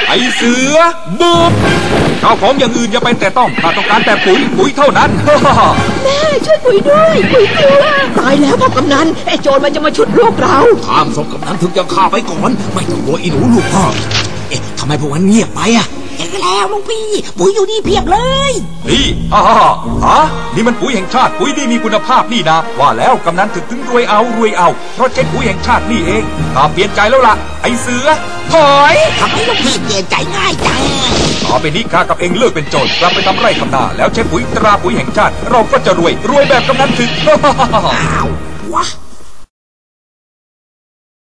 ไอเสือบุกข้าวของอย่างอื่นอย่าไปแต่ต้องข้าต้องการแต่ปุ๋ยเท่านั้นแม่ช่วยปุ๋ยด้วยปุ๋ยกลัวตายแล้วพ่อกำนันไอ้โจรมันจะมาฉุดลูกเราข้ามศพกำนันถึงจะฆ่าไปก่อนไม่ต้องกลัวอีหนูลูกพ่อทำไมพวกนั้นเงียบไปเห็นแล้วลุงพี่ปุ๋ยอยู่นี่เพียบเลยนี่นี่มันปุ๋ยแห่งชาติปุ๋ยนี่มีคุณภาพนี่นะว่าแล้วกำนันถึงรวยเอาเพราะใช้ปุ๋ยแห่งชาตินี่เองข้าเปลี่ยนใจแล้วล่ะไอเสือถอยทำไมลุงพี่เปลี่ยนใจง่ายจังต่อไปนี้ข้ากับเองเลิกเป็นโจรกลับไปทำไร่ทำนาแล้วใช้ปุ๋ยตราปุ๋ยแห่งชาติเราก็จะรวยแบบกำนันถึงอ้าววะ